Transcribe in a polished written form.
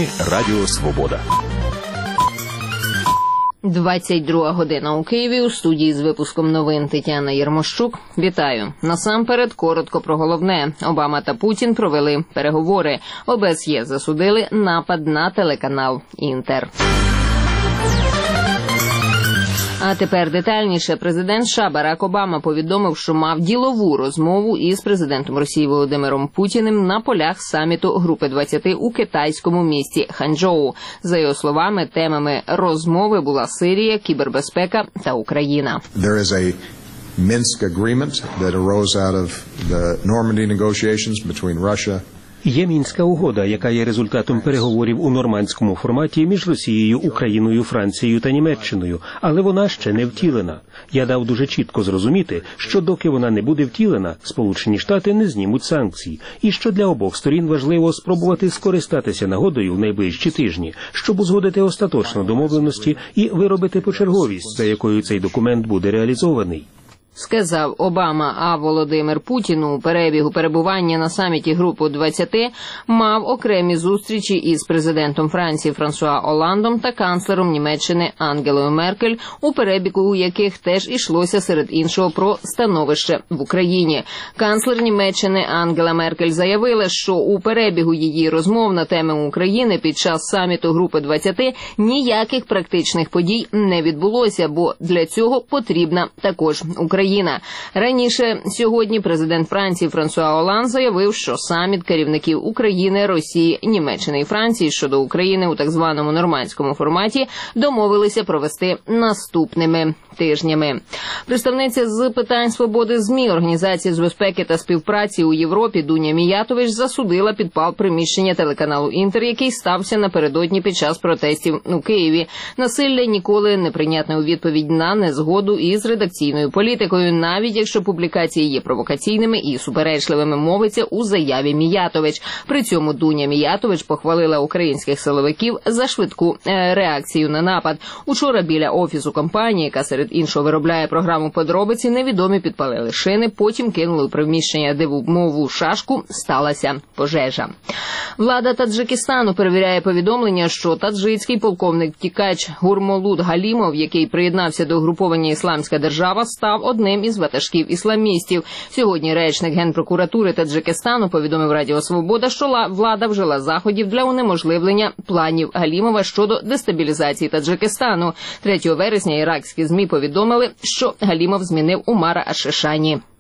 Ми Радіо Свобода. 22 година у Києві. У студії з випуском новин Тетяна Єрмощук. Вітаю. Насамперед, коротко про головне. Обама та Путін провели переговори. ОБСЄ засудили напад на телеканал «Інтер». А тепер детальніше. Президент США Барак Обама повідомив, що мав ділову розмову із президентом Росії Володимиром Путіним на полях саміту Групи 20 у китайському місті Ханчжоу. За його словами, темами розмови була Сирія, кібербезпека та Україна. Minsk agreement that arose out of the Normandy negotiations between Russia. Є Мінська угода, яка є результатом переговорів у нормандському форматі між Росією, Україною, Францією та Німеччиною, але вона ще не втілена. Я дав дуже чітко зрозуміти, що доки вона не буде втілена, Сполучені Штати не знімуть санкцій, і що для обох сторін важливо спробувати скористатися нагодою в найближчі тижні, щоб узгодити остаточно домовленості і виробити почерговість, за якою цей документ буде реалізований. Сказав Обама, а Володимир Путін у перебігу перебування на саміті Групи 20 мав окремі зустрічі із президентом Франції Франсуа Олландом та канцлером Німеччини Ангелою Меркель, у перебігу яких теж йшлося серед іншого про становище в Україні. Канцлер Німеччини Ангела Меркель заявила, що у перебігу її розмов на теми України під час саміту Групи 20 ніяких практичних подій не відбулося, бо для цього потрібна також Україна. Раніше сьогодні президент Франції Франсуа Олланд заявив, що саміт керівників України, Росії, Німеччини і Франції щодо України у так званому нормандському форматі домовилися провести наступними тижнями. Представниця з питань свободи ЗМІ Організації з безпеки та співпраці у Європі Дуня Міятович засудила підпал приміщення телеканалу «Інтер», який стався напередодні під час протестів у Києві. Насилля ніколи не прийнятне у відповідь на незгоду із редакційною політикою, навіть якщо публікації є провокаційними і суперечливими, мовиться у заяві Міятович. При цьому Дуня Міятович похвалила українських силовиків за швидку реакцію на напад. Учора біля офісу компанії, яка серед іншого виробляє програму «Подробиці», невідомі підпалили шини, потім кинули у приміщення, де в мову шашку сталася пожежа. Влада Таджикистану перевіряє повідомлення, що таджикський полковник-втікач Гурмолуд Галімов, який приєднався до угруповання «Ісламська держава», став одним із ватажків ісламістів. Сьогодні речник Генпрокуратури Таджикистану повідомив Радіо Свобода, що влада вжила заходів для унеможливлення планів Галімова щодо дестабілізації Таджикистану. 3 вересня іракські ЗМІ повідомили, що Галімов змінив Умара аш-Шишані.